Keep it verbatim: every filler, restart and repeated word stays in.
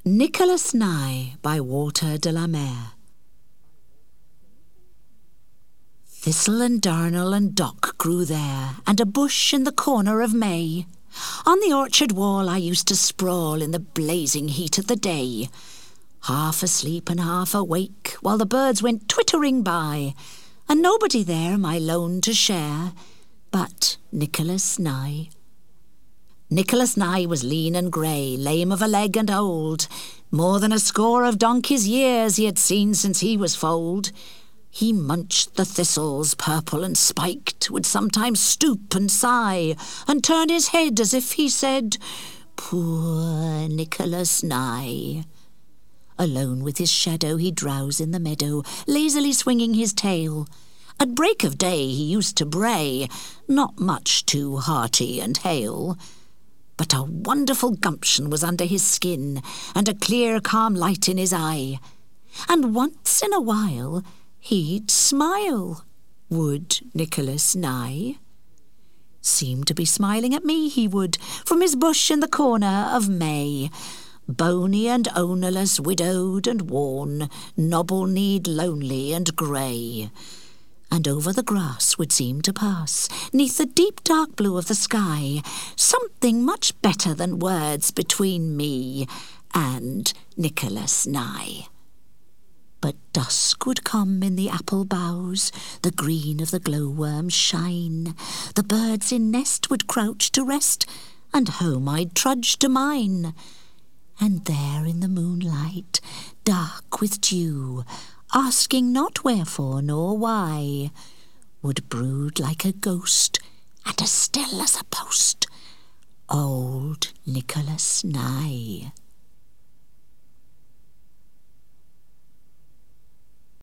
Nicholas Nye by Walter de la Mare. Thistle and darnel and dock grew there, and a bush in the corner of May. On the orchard wall I used to sprawl in the blazing heat of the day, half asleep and half awake, while the birds went twittering by, and nobody there my lone to share but Nicholas Nye. Nicholas Nye was lean and grey, lame of a leg and old. More than a score of donkey's years he had seen since he was foaled. He munched the thistles, purple and spiked, would sometimes stoop and sigh, and turn his head as if he said, "Poor Nicholas Nye." Alone with his shadow he'd drowse in the meadow, lazily swinging his tail. At break of day he used to bray, not much too hearty and hale. But a wonderful gumption was under his skin, and a clear, calm light in his eye. And once in a while he'd smile, would Nicholas Nye. Seemed to be smiling at me, he would, from his bush in the corner of May. Bony and ownerless, widowed and worn, nobble-kneed, lonely and grey. And over the grass would seem to pass, neath the deep dark blue of the sky, something much better than words between me and Nicholas Nye. But dusk would come in the apple boughs, the green of the glowworm's shine. The birds in nest would crouch to rest, and home I'd trudge to mine. And there in the moonlight, dark with dew, asking not wherefore nor why, would brood like a ghost, and as still as a post, old Nicholas Nye.